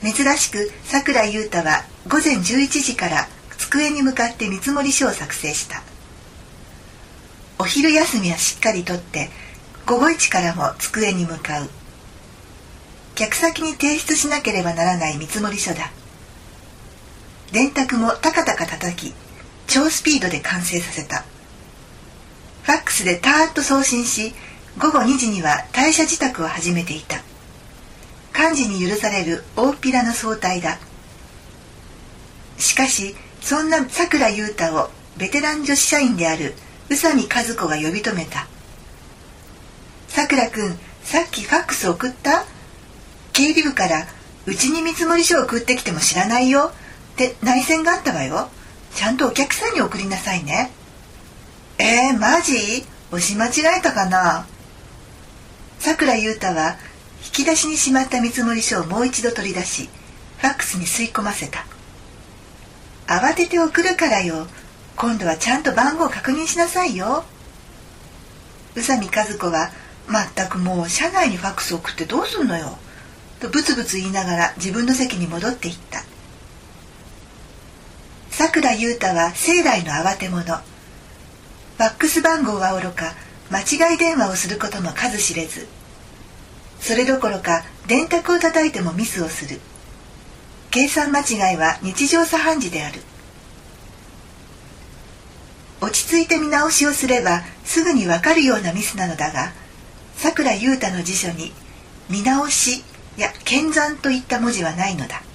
珍しく桜井優太は午前11時から机に向かって見積書を作成した。お昼休みはしっかりとって午後1からも机に向かう。客先に提出しなければならない見積書だ。電卓もタカタカ叩き、超スピードで完成させた。ファックスでターッと送信し、午後2時には退社自宅を始めていた。幹事に許される大っぴらの早退だ。しかしそんな桜井優太をベテラン女子社員である宇佐美和子が呼び止めた。桜くん、さっきファックス送った？経理部からうちに見積書を送ってきても知らないよって内線があったわよ。ちゃんとお客さんに送りなさいね。マジ？押し間違えたかな。桜優太は引き出しにしまった見積書をもう一度取り出し、ファックスに吸い込ませた。慌てて送るからよ。今度はちゃんと番号を確認しなさいよ。宇佐美和子は、まったくもう社内にファックスを送ってどうすんのよとブツブツ言いながら自分の席に戻っていった。桜優太は生来の慌て者。ファックス番号はおろか、間違い電話をすることも数知れず、それどころか電卓を叩いてもミスをする。計算間違いは日常茶飯事である。落ち着いて見直しをすればすぐにわかるようなミスなのだが、桜優太の辞書に見直しや検算といった文字はないのだ。